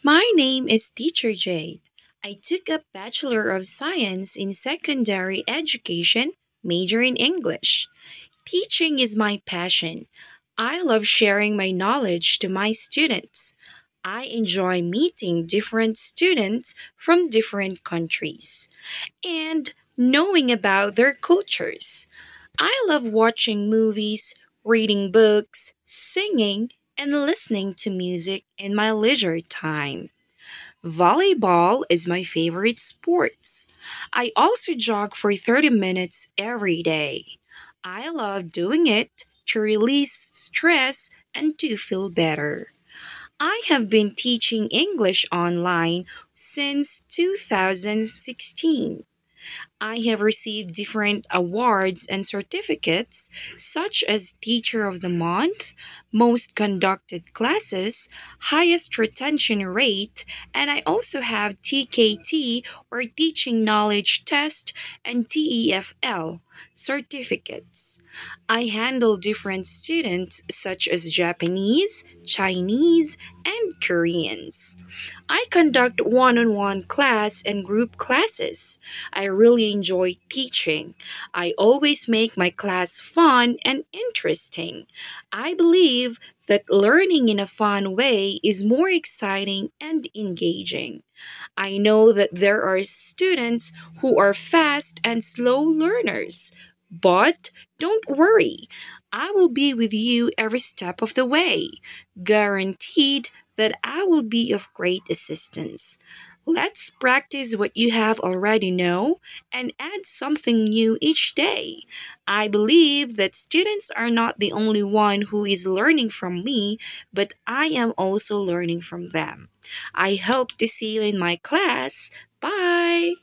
My name is Teacher Jade. I took a Bachelor of Science in Secondary Education, major in English. Teaching is my passion. I love sharing my knowledge to my students. I enjoy meeting different students from different countries and knowing about their cultures. I love watching movies, reading books, singing, and listening to music in my leisure time. Volleyball is my favorite sports. I also jog for 30 minutes every day. I love doing it to release stress and to feel better. I have been teaching English online since 2016. I have received different awards and certificates, such as Teacher of the Month, Most Conducted Classes, Highest Retention Rate, and I also have TKT or Teaching Knowledge Test and TEFL certificates. I handle different students such as Japanese, Chinese, and Koreans. I conduct one on one class and group classes. I really enjoy teaching. I always make my class fun and interesting. I believe that learning in a fun way is more exciting and engaging. I know that there are students who are fast and slow learners, but don't worry. I will be with you every step of the way, guaranteed that I will be of great assistance. Let's practice what you have already know and add something new each day. I believe that students are not the only one who is learning from me, but I am also learning from them. I hope to see you in my class. Bye.